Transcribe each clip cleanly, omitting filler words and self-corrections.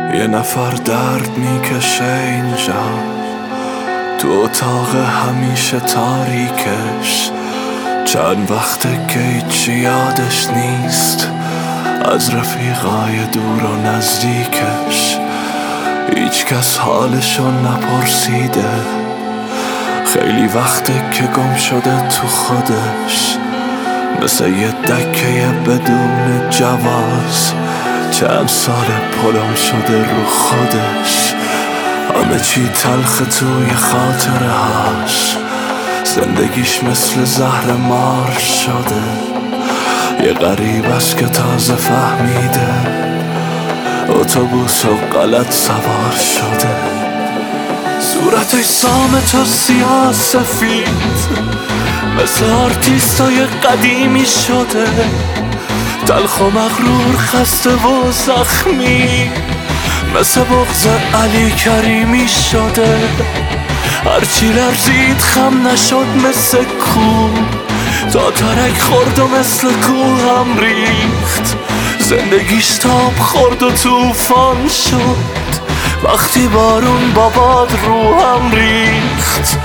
یه نفر درد میکشه اینجا تو اتاق همیشه تاریکش. چند وقته که هیچی یادش نیست از رفیقای دور و نزدیکش. هیچ کس حالشو نپرسیده، خیلی وقته که گم شده تو خودش، مثل یه دکه بدون جواز. چند سال پلم شده رو خودش، همه چی تلخ توی خاطره هاش. زندگیش مثل زهر مار شده، یه غریب است که تازه فهمیده اتوبوس و غلط سوار شده. صورتش سامت و سیاه سفید، مثل آرتیستای قدیمی شده، تلخ و مغرور، خسته و زخمی، مثل بغض علی کریمی شده. هرچی لرزید خم نشد مثل کوه، تا ترک خورد و مثل کوه هم ریخت. زندگیش تاب خورد و توفان شد، وقتی بارون با باد روحم ریخت.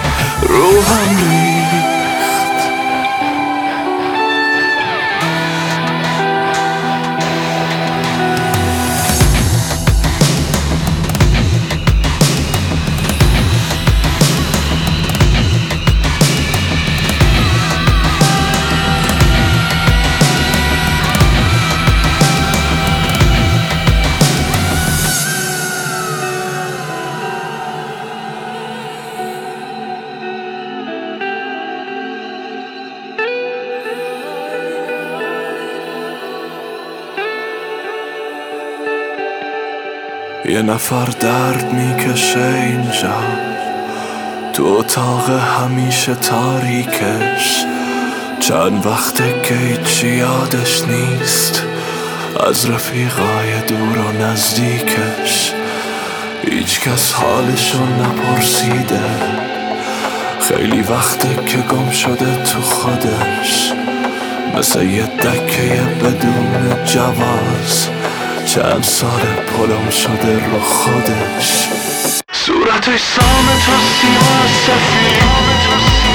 یه نفر درد میکشه اینجا تو اتاق همیشه تاریکش. چند وقته که هیچی یادش نیست از رفیقای دور و نزدیکش. هیچ کس حالشو نپرسیده، خیلی وقته که گم شده تو خودش، مثل یه دکه بدون جواز. چند سال پلم شده رو خودش، صورتش سامت و سیاه سفید،